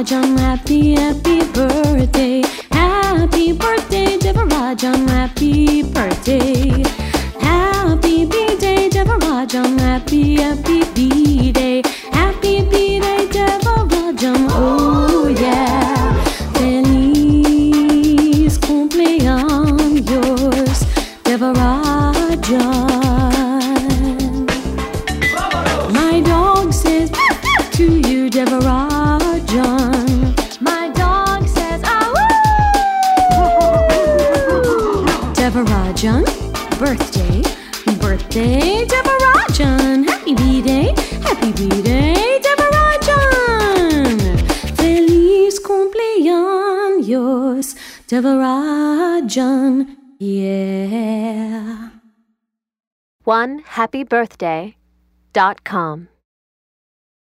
Devarajan, happy, happy birthday. Happy birthday, Devarajan, happy birthday. Happy B-Day, Devarajan, happy, happy B-Day. Happy B-Day, Devarajan, oh yeah. Feliz cumpleaños, Devarajan. My dog says to you, Devarajan. My dog says, ah, woo! Devarajan, birthday, birthday, Devarajan. Happy B-Day, Devarajan. Feliz cumpleaños, Devarajan, yeah. OneHappyBirthday.com